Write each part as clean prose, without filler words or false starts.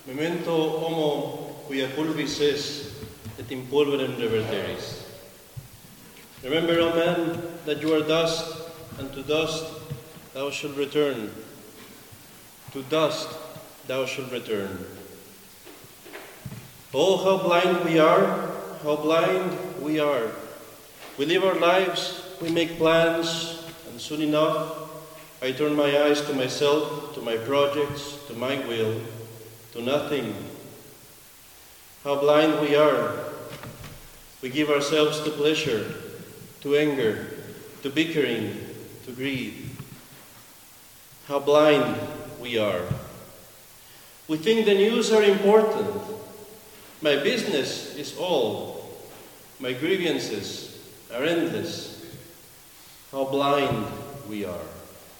Memento homo quia pulvis es, et in pulverem reverteris. Remember, O man, that you are dust, and to dust thou shalt return. To dust thou shalt return. Oh, how blind we are, how blind we are. We live our lives, we make plans, and soon enough I turn my eyes to myself, to my projects, to my will, to nothing. How blind we are. We give ourselves to pleasure, to anger, to bickering, to greed. How blind we are. We think the news are important. My business is all. My grievances are endless. How blind we are.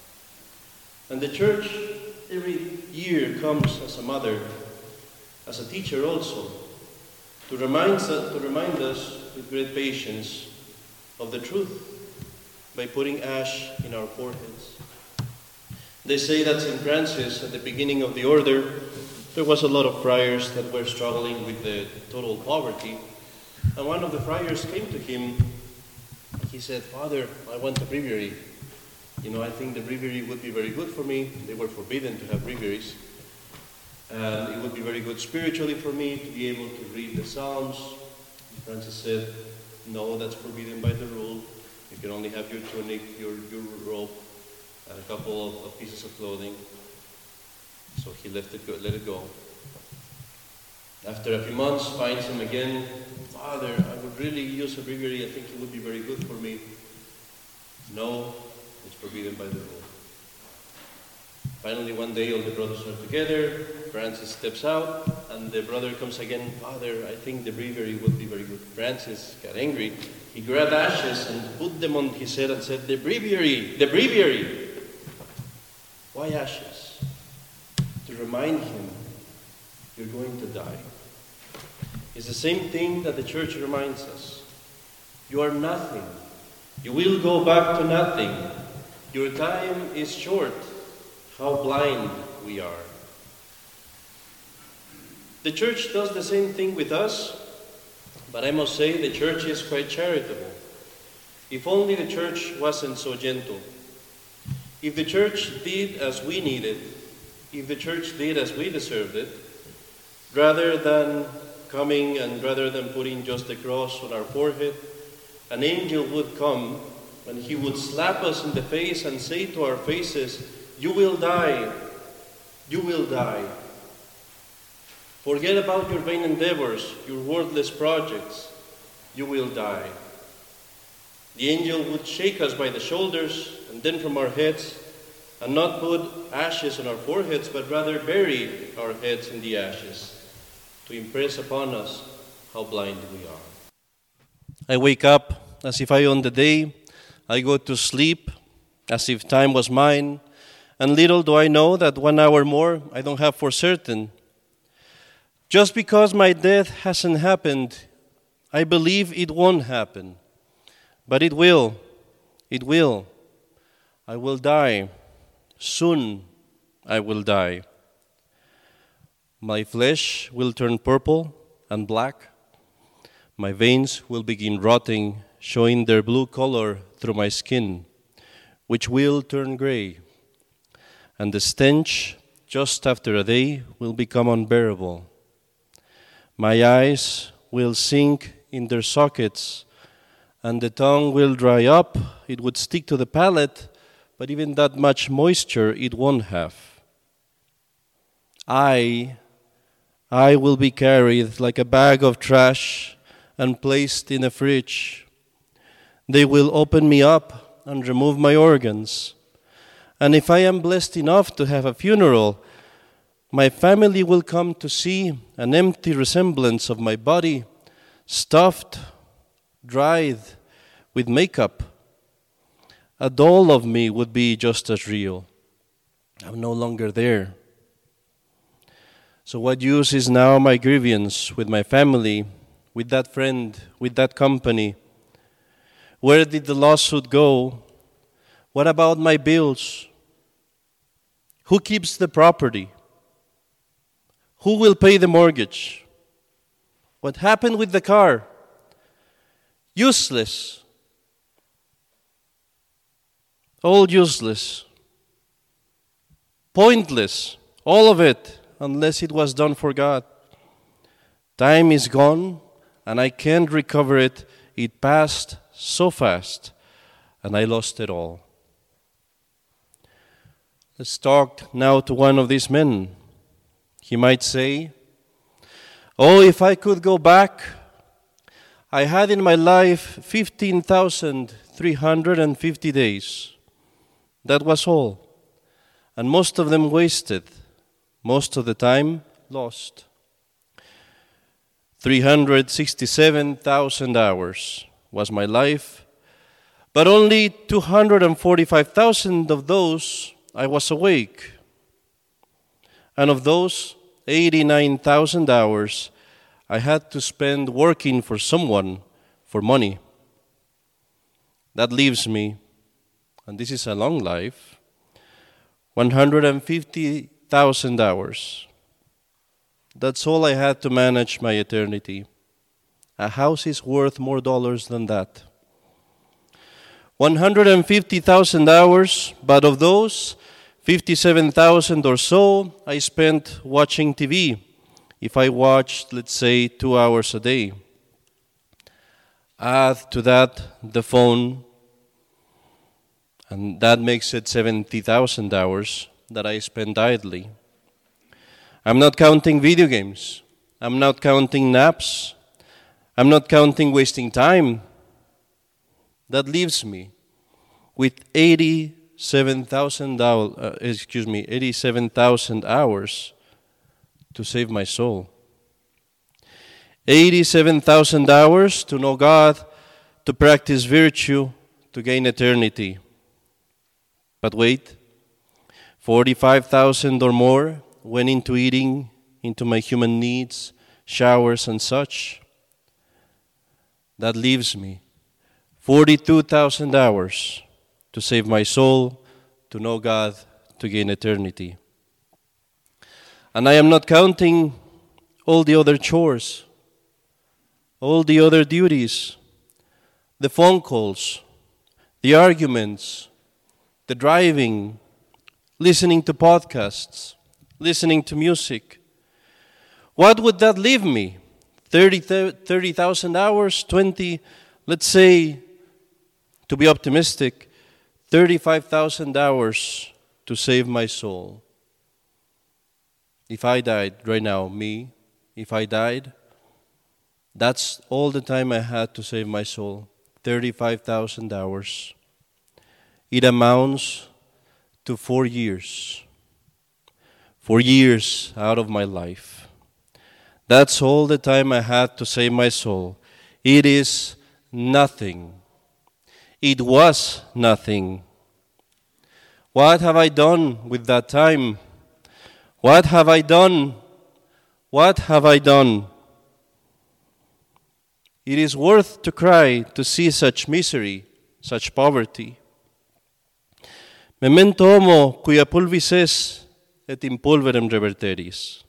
And the church every year comes as a mother, as a teacher also, to remind us with great patience of the truth by putting ash in our foreheads. They say that St. Francis, at the beginning of the order, there was a lot of friars that were struggling with the total poverty. And one of the friars came to him. He said, "Father, I want a breviary. I think the breviary would be very good for me." They were forbidden to have breviaries. And it would be very good spiritually for me to be able to read the Psalms. And Francis said, "No, that's forbidden by the rule. You can only have your tunic, your robe, and a couple of pieces of clothing." So he let it go. After a few months, finds him again. "Father, I would really use a breviary. I think it would be very good for me." "No, it's forbidden by the rule." Finally, one day, all the brothers are together. Francis steps out, and the brother comes again. "Father, I think the breviary would be very good." Francis got angry. He grabbed ashes and put them on his head and said, "The breviary, the breviary." Why ashes? To remind him, you're going to die. It's the same thing that the church reminds us. You are nothing. You will go back to nothing. Your time is short. How blind we are. The church does the same thing with us, but I must say the church is quite charitable. If only the church wasn't so gentle. If the church did as we needed, if the church did as we deserved it, rather than coming and rather than putting just a cross on our forehead, an angel would come and he would slap us in the face and say to our faces, "You will die. You will die. Forget about your vain endeavors, your worthless projects. You will die." The angel would shake us by the shoulders and then from our heads, and not put ashes on our foreheads, but rather bury our heads in the ashes to impress upon us how blind we are. I wake up as if I owned the day. I go to sleep as if time was mine. And little do I know that 1 hour more I don't have for certain. Just because my death hasn't happened, I believe it won't happen. But it will. It will. I will die. Soon I will die. My flesh will turn purple and black. My veins will begin rotting, showing their blue color through my skin, which will turn gray. And the stench, just after a day, will become unbearable. My eyes will sink in their sockets, and the tongue will dry up. It would stick to the palate, but even that much moisture it won't have. I will be carried like a bag of trash and placed in a fridge. They will open me up and remove my organs. And if I am blessed enough to have a funeral, my family will come to see an empty resemblance of my body, stuffed, dried with makeup. A doll of me would be just as real. I'm no longer there. So what use is now my grievance with my family, with that friend, with that company? Where did the lawsuit go? What about my bills? Who keeps the property? Who will pay the mortgage? What happened with the car? Useless. All useless. Pointless. All of it, unless it was done for God. Time is gone, and I can't recover it. It passed so fast, and I lost it all. Let's talk now to one of these men. He might say, "Oh, if I could go back, I had in my life 15,350 days. That was all. And most of them wasted, most of the time lost. 367,000 hours was my life, but only 245,000 of those I was awake. And of those 89,000 hours I had to spend working for someone for money. That leaves me, and this is a long life, 150,000 hours. That's all I had to manage my eternity. A house is worth more dollars than that. 150,000 hours, but of those, 57,000 or so I spent watching TV. If I watched, let's say, 2 hours a day. Add to that the phone, and that makes it 70,000 hours that I spend idly. I'm not counting video games. I'm not counting naps. I'm not counting wasting time. That leaves me with 87,000 hours to save my soul. 87,000 hours to know God, to practice virtue, to gain eternity. But wait, 45,000 or more went into eating, into my human needs, showers and such. That leaves me 42,000 hours to save my soul, to know God, to gain eternity. And I am not counting all the other chores, all the other duties, the phone calls, the arguments, the driving, listening to podcasts, listening to music. What would that leave me? 30,000 hours, 20, let's say, to be optimistic, 35,000 hours to save my soul. If I died right now, if I died, that's all the time I had to save my soul, 35,000 hours. It amounts to 4 years. 4 years out of my life. That's all the time I had to save my soul. It is nothing. It was nothing. What have I done with that time? What have I done? What have I done? It is worth to cry to see such misery, such poverty. Memento homo quia pulvis es, et in pulverem reverteris.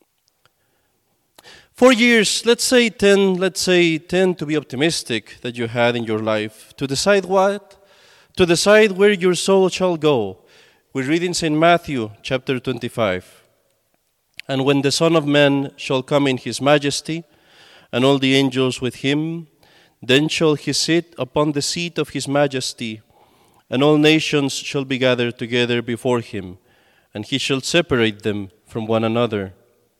4 years, let's say 10 to be optimistic that you had in your life. To decide what? To decide where your soul shall go. We read in St. Matthew chapter 25. And when the Son of Man shall come in his majesty, and all the angels with him, then shall he sit upon the seat of his majesty, and all nations shall be gathered together before him, and he shall separate them from one another.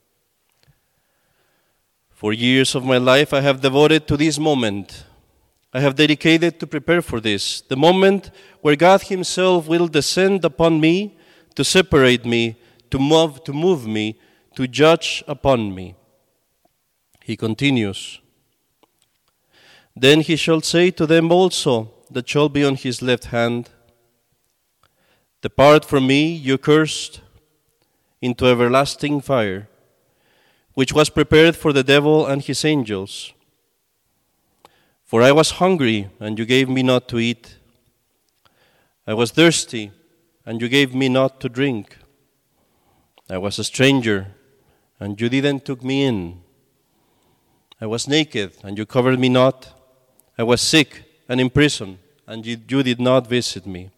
4 years of my life I have devoted to this moment. I have dedicated to prepare for this, the moment where God himself will descend upon me to separate me, to move me, to judge upon me. He continues, Then he shall say to them also that shall be on his left hand, Depart from me, you cursed, into everlasting fire, which was prepared for the devil and his angels. For I was hungry, and you gave me not to eat. I was thirsty, and you gave me not to drink. I was a stranger, and you didn't took me in. I was naked, and you covered me not. I was sick and in prison, and you did not visit me.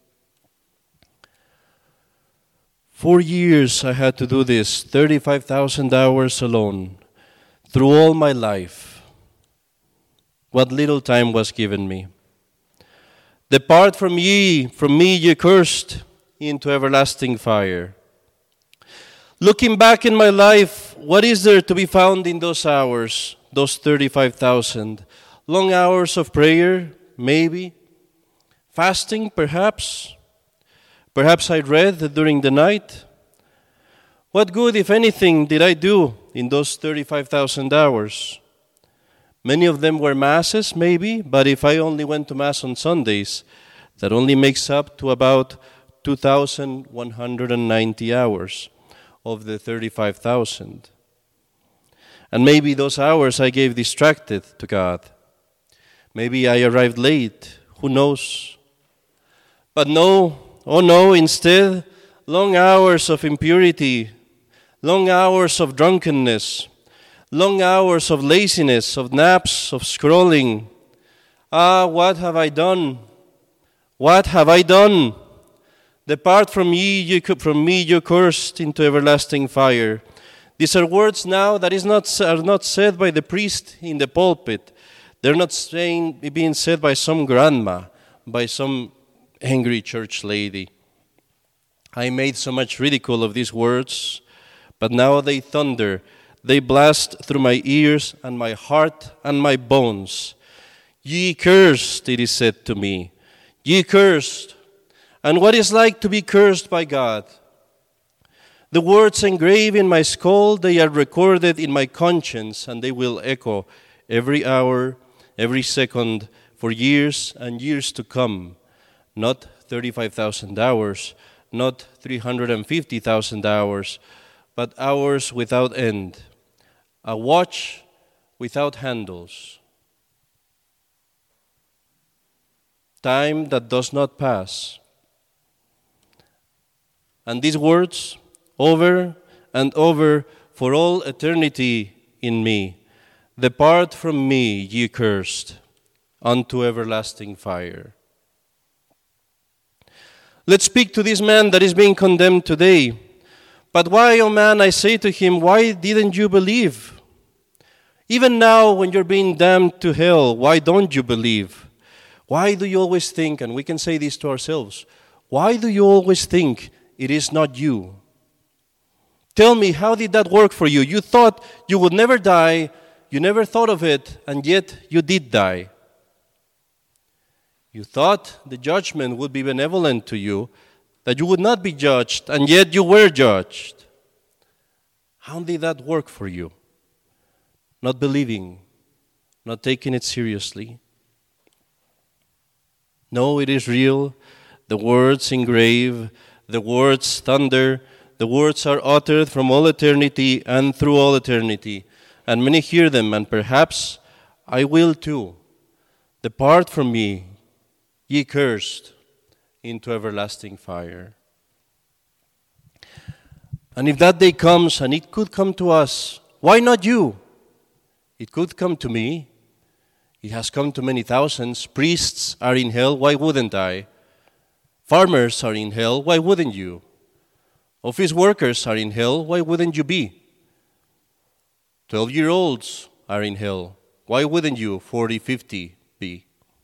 4 years I had to do this, 35,000 hours alone, through all my life. What little time was given me. Depart from me, ye cursed, into everlasting fire. Looking back in my life, what is there to be found in those hours, those 35,000? Long hours of prayer, maybe. Fasting, perhaps. Perhaps I read during the night. What good, if anything, did I do in those 35,000 hours? Many of them were masses, maybe, but if I only went to Mass on Sundays, that only makes up to about 2,190 hours of the 35,000. And maybe those hours I gave distracted to God. Maybe I arrived late, who knows? But no, oh no, instead, long hours of impurity, long hours of drunkenness, long hours of laziness, of naps, of scrolling. Ah, what have I done? What have I done? Depart from me, you cursed, into everlasting fire. These are words now that are not said by the priest in the pulpit. They're not being said by some grandma, by some angry church lady. I made so much ridicule of these words, but now they thunder. They blast through my ears and my heart and my bones. Ye cursed, it is said to me. Ye cursed. And what is like to be cursed by God? The words engraved in my skull, they are recorded in my conscience, and they will echo every hour, every second, for years and years to come. Not 35,000 hours, not 350,000 hours, but hours without end. A watch without handles. Time that does not pass. And these words, over and over, for all eternity in me. Depart from me, ye cursed, unto everlasting fire. Let's speak to this man that is being condemned today. But why, oh man, I say to him, why didn't you believe? Even now, when you're being damned to hell, why don't you believe? Why do you always think, and we can say this to ourselves, why do you always think it is not you? Tell me, how did that work for you? You thought you would never die, you never thought of it, and yet you did die. You thought the judgment would be benevolent to you, that you would not be judged, and yet you were judged. How did that work for you? Not believing, not taking it seriously. No, it is real. The words engrave, the words thunder, the words are uttered from all eternity and through all eternity. And many hear them, and perhaps I will too. Depart from me, ye cursed, into everlasting fire. And if that day comes, and it could come to us, why not you? It could come to me. It has come to many thousands. Priests are in hell, why wouldn't I? Farmers are in hell, why wouldn't you? Office workers are in hell, why wouldn't you be? 12-year-olds are in hell, why wouldn't you, 40, 50, be?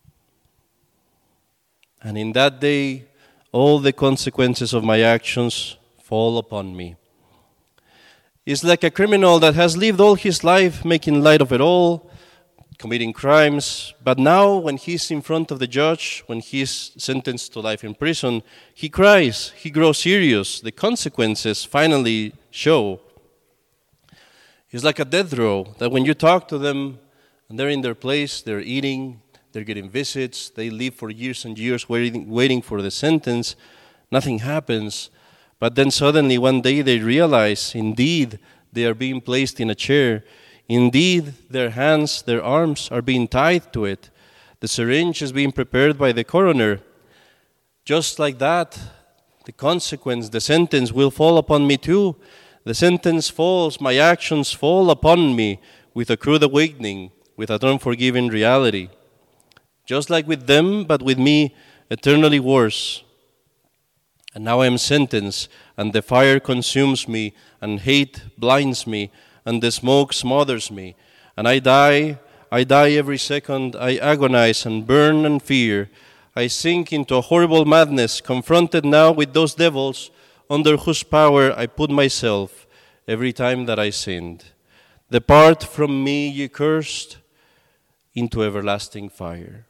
And in that day, all the consequences of my actions fall upon me. It's like a criminal that has lived all his life making light of it all, committing crimes, but now when he's in front of the judge, when he's sentenced to life in prison, he cries, he grows serious. The consequences finally show. It's like a death row, that when you talk to them, and they're in their place, they're eating, they're getting visits, they live for years and years waiting for the sentence, nothing happens. But then suddenly one day they realize, indeed, they are being placed in a chair. Indeed, their hands, their arms are being tied to it. The syringe is being prepared by the coroner. Just like that, the consequence, the sentence will fall upon me too. The sentence falls, my actions fall upon me with a crude awakening, with an unforgiving reality. Just like with them, but with me, eternally worse. And now I am sentenced, and the fire consumes me, and hate blinds me, and the smoke smothers me. And I die every second, I agonize and burn and fear. I sink into a horrible madness, confronted now with those devils under whose power I put myself every time that I sinned. Depart from me, ye cursed, into everlasting fire.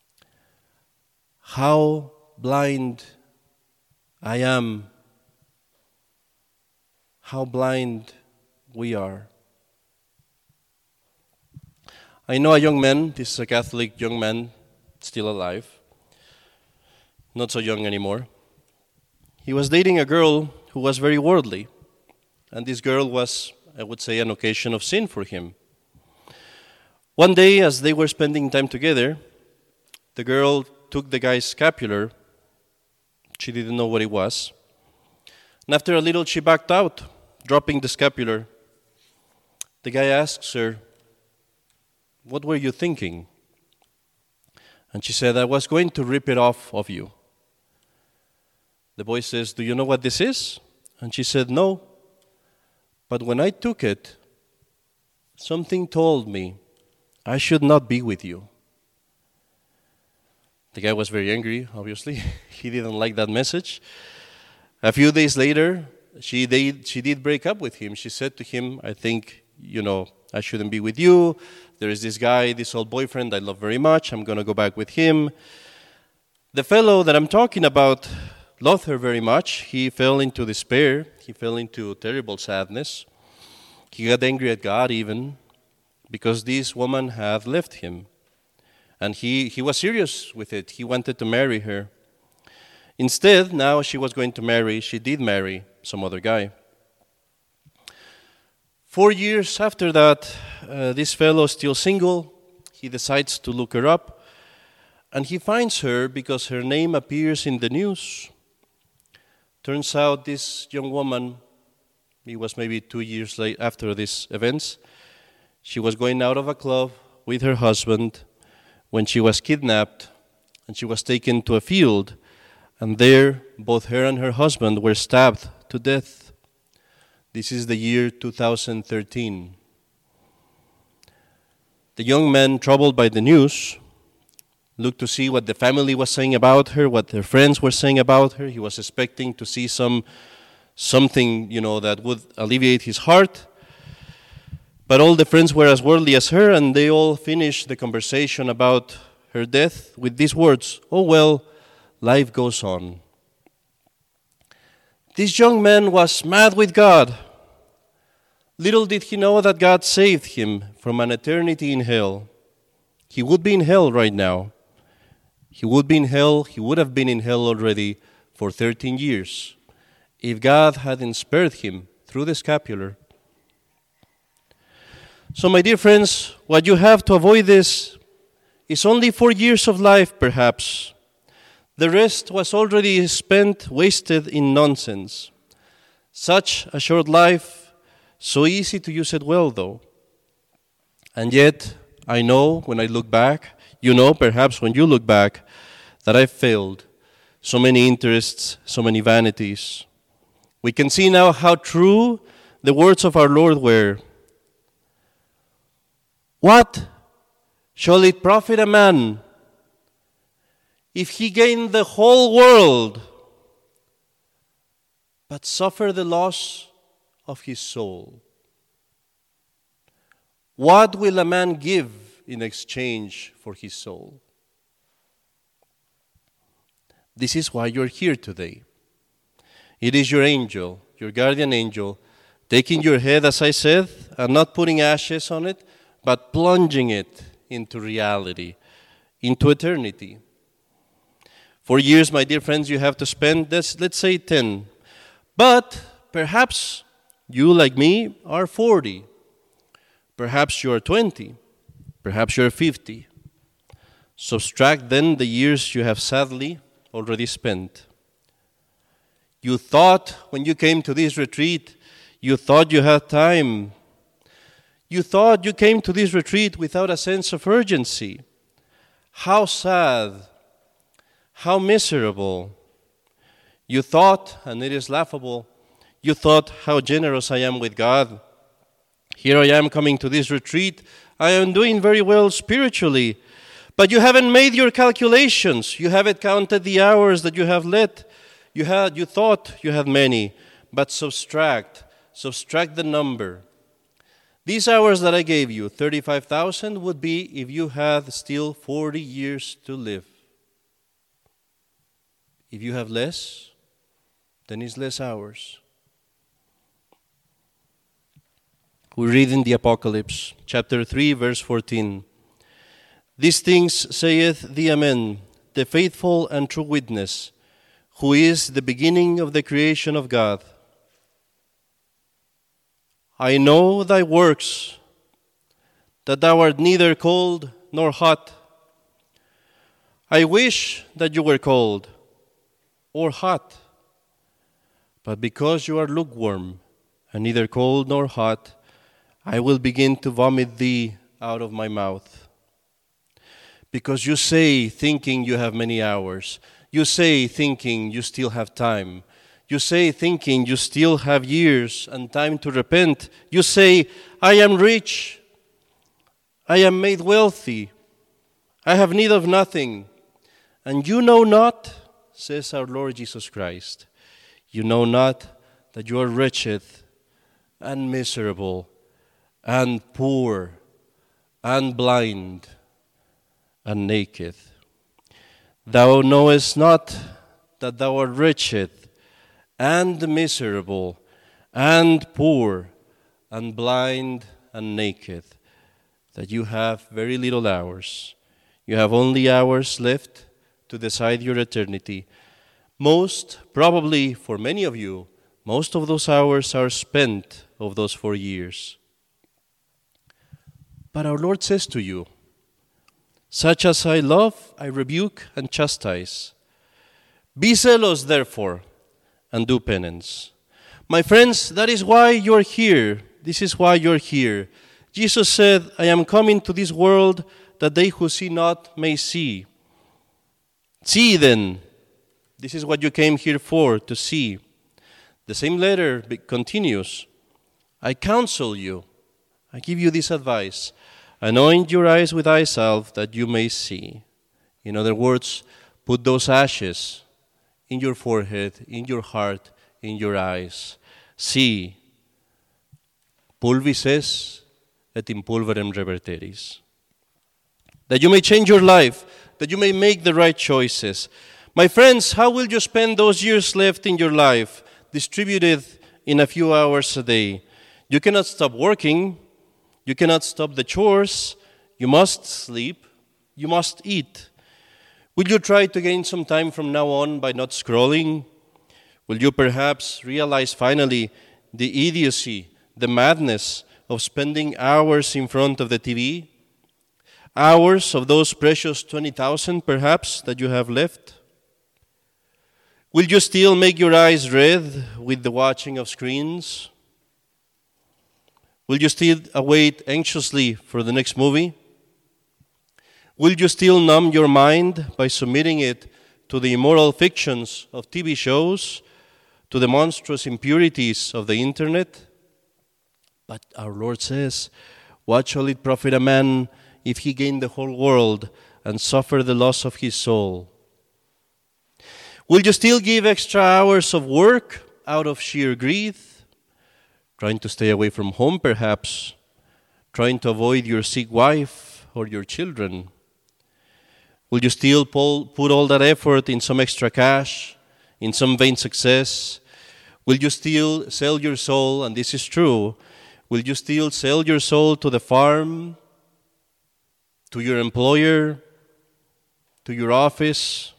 How blind I am. How blind we are. I know a young man, this is a Catholic young man, still alive, not so young anymore. He was dating a girl who was very worldly, and this girl was, I would say, an occasion of sin for him. One day, as they were spending time together, the girl took the guy's scapular. She didn't know what it was. And after a little, she backed out, dropping the scapular. The guy asks her, "What were you thinking?" And she said, "I was going to rip it off of you." The boy says, "Do you know what this is?" And she said, "No. But when I took it, something told me I should not be with you." The guy was very angry, obviously. He didn't like that message. A few days later, she did break up with him. She said to him, "I think, I shouldn't be with you. There is this guy, this old boyfriend I love very much. I'm going to go back with him." The fellow that I'm talking about loved her very much. He fell into despair. He fell into terrible sadness. He got angry at God even because this woman had left him. And he was serious with it. He wanted to marry her. Instead, now she did marry some other guy. 4 years after that, this fellow, still single, he decides to look her up. And he finds her because her name appears in the news. Turns out this young woman, it was maybe 2 years late after these events, she was going out of a club with her husband when she was kidnapped and she was taken to a field, and there both her and her husband were stabbed to death. This is the year 2013. The young man, troubled by the news, looked to see what the family was saying about her, what their friends were saying about her. He was expecting to see something, that would alleviate his heart. But all the friends were as worldly as her, and they all finished the conversation about her death with these words, "Oh well, life goes on." This young man was mad with God. Little did he know that God saved him from an eternity in hell. He would be in hell right now. He would have been in hell already for 13 years if God hadn't spared him through the scapular. So, my dear friends, what you have to avoid this is only 4 years of life, perhaps. The rest was already spent, wasted in nonsense. Such a short life, so easy to use it well, though. And yet, I know when I look back, perhaps when you look back, that I failed. So many interests, so many vanities. We can see now how true the words of our Lord were. What shall it profit a man if he gain the whole world, but suffer the loss of his soul? What will a man give in exchange for his soul? This is why you're here today. It is your angel, your guardian angel, taking your head, as I said, and not putting ashes on it, but plunging it into reality, into eternity. 4 years, my dear friends, you have to spend, let's say 10. But perhaps you, like me, are 40. Perhaps you are 20. Perhaps you are 50. Subtract then the years you have sadly already spent. You thought when you came to this retreat, You thought you had time. You thought you came to this retreat without a sense of urgency. How sad. How miserable. You thought, and it is laughable, you thought how generous I am with God. Here I am coming to this retreat. I am doing very well spiritually. But you haven't made your calculations. You haven't counted the hours that you have led. You thought you had many, but subtract the number. These hours that I gave you, 35,000, would be if you had still 40 years to live. If you have less, then it's less hours. We read in the Apocalypse, chapter 3, verse 14. These things saith the Amen, the faithful and true witness, who is the beginning of the creation of God. I know thy works, that thou art neither cold nor hot. I wish that you were cold or hot. But because you are lukewarm and neither cold nor hot, I will begin to vomit thee out of my mouth. Because you say, thinking you have many hours. You say, thinking you still have time. You say, thinking you still have years and time to repent. You say, I am rich. I am made wealthy. I have need of nothing. And you know not, says our Lord Jesus Christ, you know not that you are wretched and miserable and poor and blind and naked. Thou knowest not that thou art wretched and miserable and poor and blind and naked, that you have very little hours. You have only hours left to decide your eternity. Most, probably for many of you, most of those hours are spent of those 4 years. But our Lord says to you, such as I love, I rebuke and chastise. Be zealous, therefore, and do penance. My friends, that is why you're here. This is why you're here. Jesus said, I am coming to this world that they who see not may see. See then. This is what you came here for, to see. The same letter continues. I counsel you. I give you this advice. Anoint your eyes with eye salve that you may see. In other words, put those ashes in your forehead, in your heart, in your eyes. See. Pulvis es et in pulverem reverteris. That you may change your life, that you may make the right choices. My friends, how will you spend those years left in your life, distributed in a few hours a day? You cannot stop working. You cannot stop the chores. You must sleep. You must eat. Will you try to gain some time from now on by not scrolling? Will you perhaps realize finally the idiocy, the madness of spending hours in front of the TV? Hours of those precious 20,000 perhaps that you have left? Will you still make your eyes red with the watching of screens? Will you still await anxiously for the next movie? Will you still numb your mind by submitting it to the immoral fictions of TV shows, to the monstrous impurities of the internet? But our Lord says, what shall it profit a man if he gain the whole world and suffer the loss of his soul? Will you still give extra hours of work out of sheer greed? Trying to stay away from home, perhaps. Trying to avoid your sick wife or your children. Will you still put all that effort in some extra cash, in some vain success? Will you still sell your soul, and this is true, will you still sell your soul to the farm, to your employer, to your office?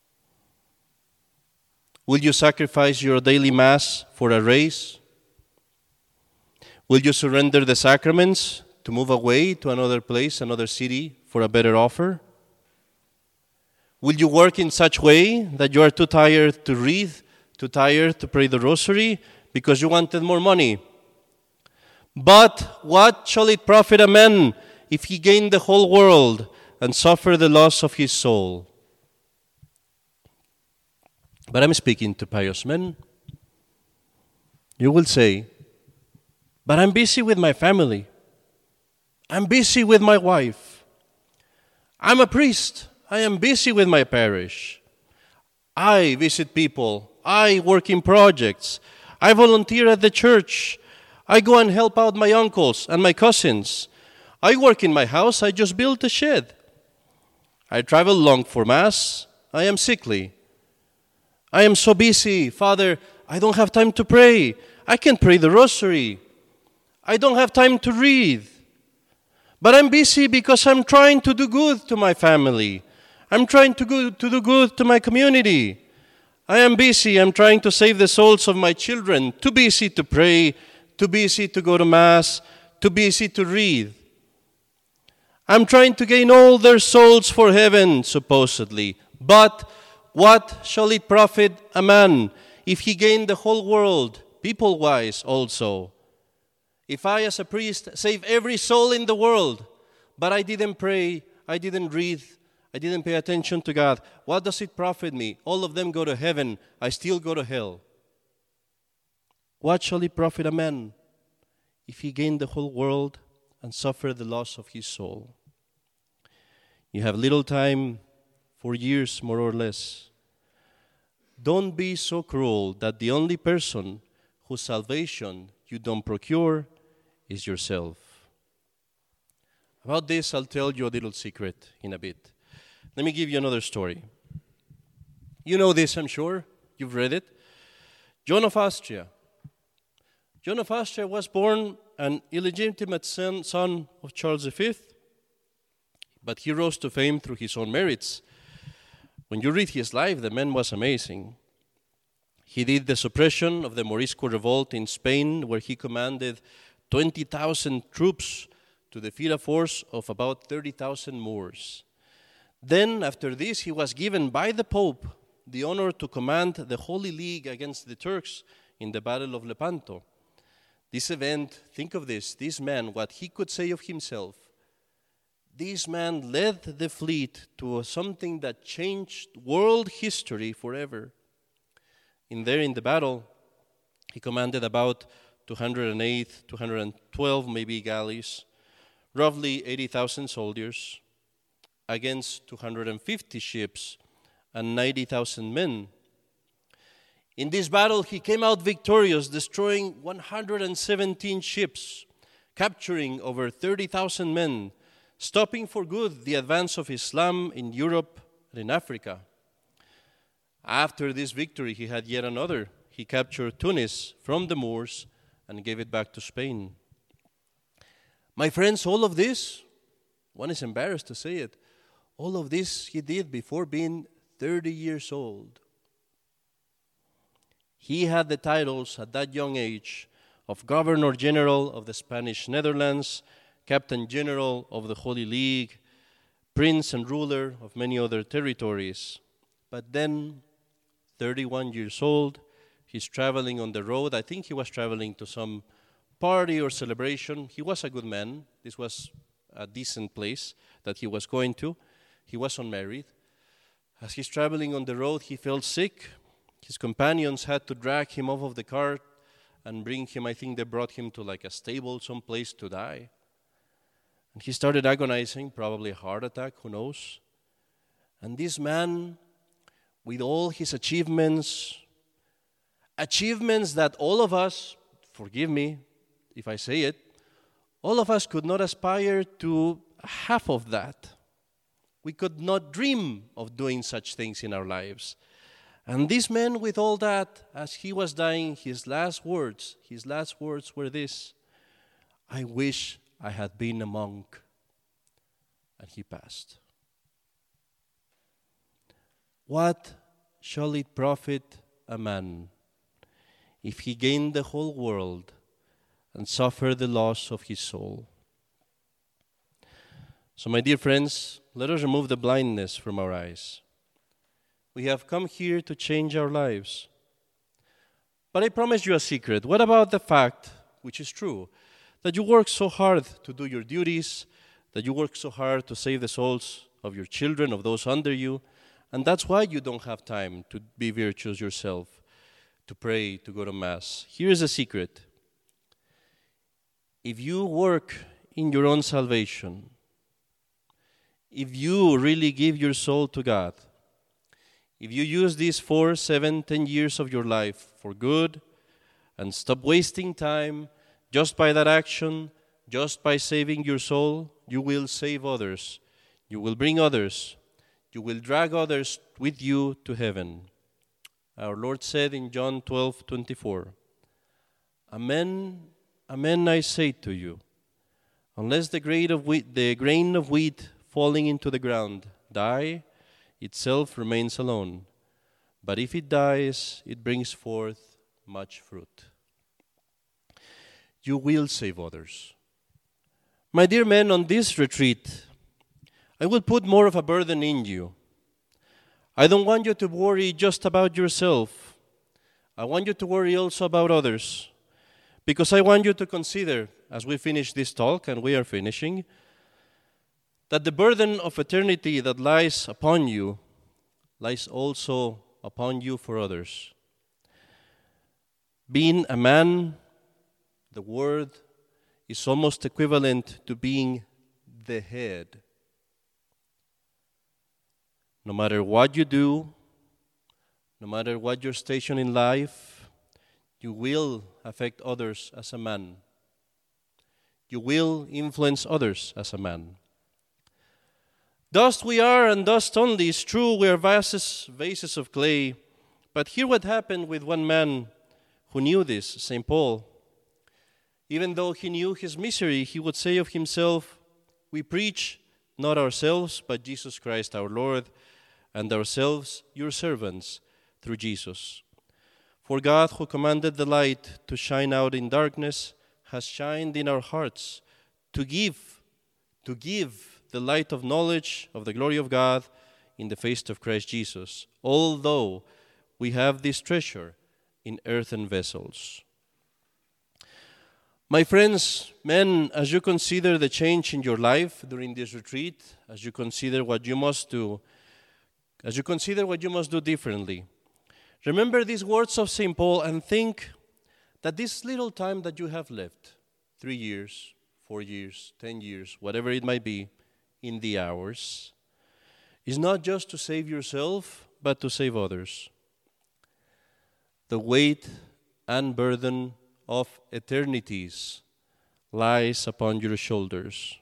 Will you sacrifice your daily mass for a raise? Will you surrender the sacraments to move away to another place, another city, for a better offer? Will you work in such way that you are too tired to read, too tired to pray the rosary, because you wanted more money, But what shall it profit a man if he gain the whole world and suffer the loss of his soul? But I'm speaking to pious men. You will say, but I'm busy with my family. I'm busy with my wife. I'm a priest. I am busy with my parish. I visit people. I work in projects. I volunteer at the church. I go and help out my uncles and my cousins. I work in my house. I just built a shed. I travel long for Mass. I am sickly. I am so busy, Father, I don't have time to pray. I can pray the rosary. I don't have time to read. But I'm busy because I'm trying to do good to my family. I'm trying to do good to my community. I am busy. I'm trying to save the souls of my children. Too busy to pray. Too busy to go to Mass. Too busy to read. I'm trying to gain all their souls for heaven, supposedly. But what shall it profit a man if he gain the whole world, people-wise also? If I, as a priest, save every soul in the world, but I didn't pray, I didn't read, I didn't pay attention to God, what does it profit me? All of them go to heaven, I still go to hell. What shall it profit a man if he gain the whole world and suffer the loss of his soul? You have little time, 4 years more or less. Don't be so cruel that the only person whose salvation you don't procure is yourself. About this, I'll tell you a little secret in a bit. Let me give you another story. You know this, I'm sure. You've read it. John of Austria. John of Austria was born an illegitimate son of Charles V, but he rose to fame through his own merits. When you read his life, the man was amazing. He did the suppression of the Morisco revolt in Spain, where he commanded 20,000 troops to defeat a force of about 30,000 Moors. Then, after this, he was given by the Pope the honor to command the Holy League against the Turks in the Battle of Lepanto. This event, think of this man, what he could say of himself, this man led the fleet to something that changed world history forever. In the battle, he commanded about 208, 212 maybe galleys, roughly 80,000 soldiers, against 250 ships and 90,000 men. In this battle, he came out victorious, destroying 117 ships, capturing over 30,000 men, stopping for good the advance of Islam in Europe and in Africa. After this victory, he had yet another. He captured Tunis from the Moors and gave it back to Spain. My friends, all of this, one is embarrassed to say it, all of this he did before being 30 years old. He had the titles at that young age of Governor General of the Spanish Netherlands, Captain General of the Holy League, Prince and ruler of many other territories. But then, 31 years old, he's traveling on the road. I think he was traveling to some party or celebration. He was a good man. This was a decent place that he was going to. He was unmarried. As he's traveling on the road, he felt sick. His companions had to drag him off of the cart and bring him, I think they brought him to like a stable, someplace to die. And he started agonizing, probably a heart attack, who knows. And this man, with all his achievements that all of us, forgive me if I say it, all of us could not aspire to half of that. We could not dream of doing such things in our lives. And this man, with all that, as he was dying, his last words were this: I wish I had been a monk. And he passed. What shall it profit a man if he gain the whole world and suffer the loss of his soul? So, my dear friends, let us remove the blindness from our eyes. We have come here to change our lives. But I promise you a secret. What about the fact, which is true, that you work so hard to do your duties, that you work so hard to save the souls of your children, of those under you, and that's why you don't have time to be virtuous yourself, to pray, to go to Mass. Here's a secret. If you work in your own salvation, if you really give your soul to God, if you use these 4, 7, 10 years of your life for good and stop wasting time just by that action, just by saving your soul, you will save others. You will bring others. You will drag others with you to heaven. Our Lord said in John 12:24, Amen, amen, I say to you, unless the grain of wheat falling into the ground die, itself remains alone. But if it dies, it brings forth much fruit. You will save others. My dear men, on this retreat, I will put more of a burden in you. I don't want you to worry just about yourself. I want you to worry also about others. Because I want you to consider, as we finish this talk, and we are finishing, that the burden of eternity that lies upon you lies also upon you for others. Being a man, the word is almost equivalent to being the head. No matter what you do, no matter what your station in life, you will affect others as a man. You will influence others as a man. Dust we are, and dust only. It's true, we are vases of clay. But hear what happened with one man who knew this, St. Paul. Even though he knew his misery, he would say of himself, we preach not ourselves, but Jesus Christ our Lord, and ourselves your servants through Jesus. For God, who commanded the light to shine out in darkness, has shined in our hearts to give the light of knowledge of the glory of God in the face of Christ Jesus, although we have this treasure in earthen vessels. My friends, men, as you consider the change in your life during this retreat, as you consider what you must do differently, remember these words of St. Paul and think that this little time that you have left, 3 years, 4 years, 10 years, whatever it might be, in the hours, is not just to save yourself, but to save others. The weight and burden of eternities lies upon your shoulders.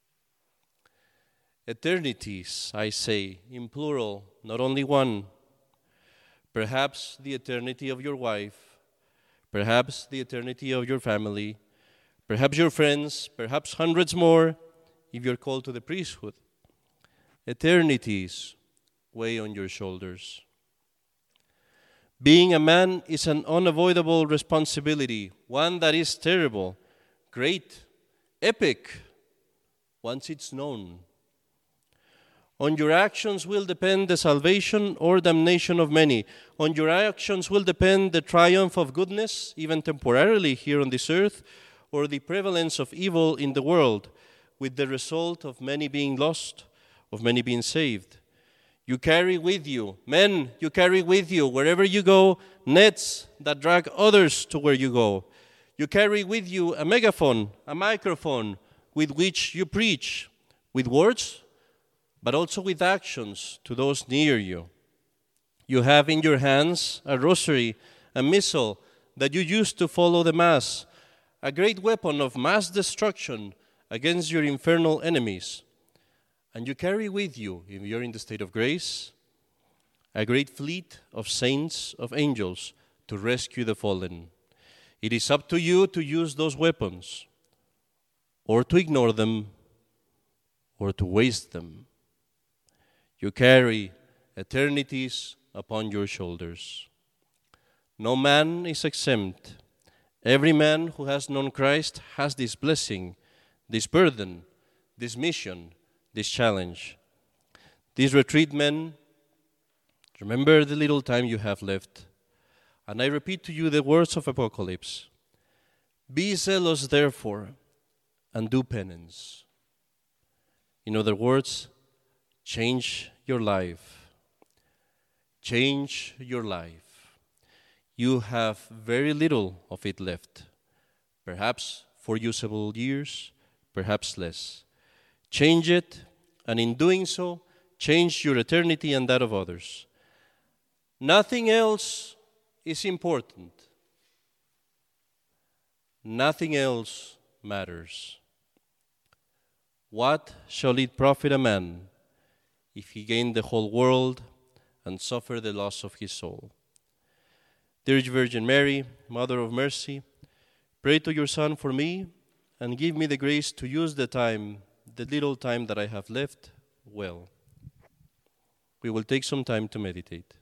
Eternities, I say, in plural, not only one. Perhaps the eternity of your wife, perhaps the eternity of your family, perhaps your friends, perhaps hundreds more if you're called to the priesthood. Eternities weigh on your shoulders. Being a man is an unavoidable responsibility, one that is terrible, great, epic, once it's known. On your actions will depend the salvation or damnation of many. On your actions will depend the triumph of goodness, even temporarily here on this earth, or the prevalence of evil in the world, with the result of many being lost, of many being saved. You carry with you, men, you carry with you, wherever you go, nets that drag others to where you go. You carry with you a megaphone, a microphone, with which you preach, with words, but also with actions to those near you. You have in your hands a rosary, a missal that you use to follow the Mass, a great weapon of mass destruction against your infernal enemies. And you carry with you, if you're in the state of grace, a great fleet of saints, of angels, to rescue the fallen. It is up to you to use those weapons, or to ignore them, or to waste them. You carry eternities upon your shoulders. No man is exempt. Every man who has known Christ has this blessing, this burden, this mission, this challenge. These retreat men, remember the little time you have left. And I repeat to you the words of Apocalypse. Be zealous, therefore, and do penance. In other words, change your life. Change your life. You have very little of it left. Perhaps 4 usable years, perhaps less. Change it, and in doing so, change your eternity and that of others. Nothing else is important. Nothing else matters. What shall it profit a man if he gain the whole world and suffer the loss of his soul? Dear Virgin Mary, Mother of Mercy, pray to your Son for me and give me the grace to use the little time that I have left, well. We will take some time to meditate.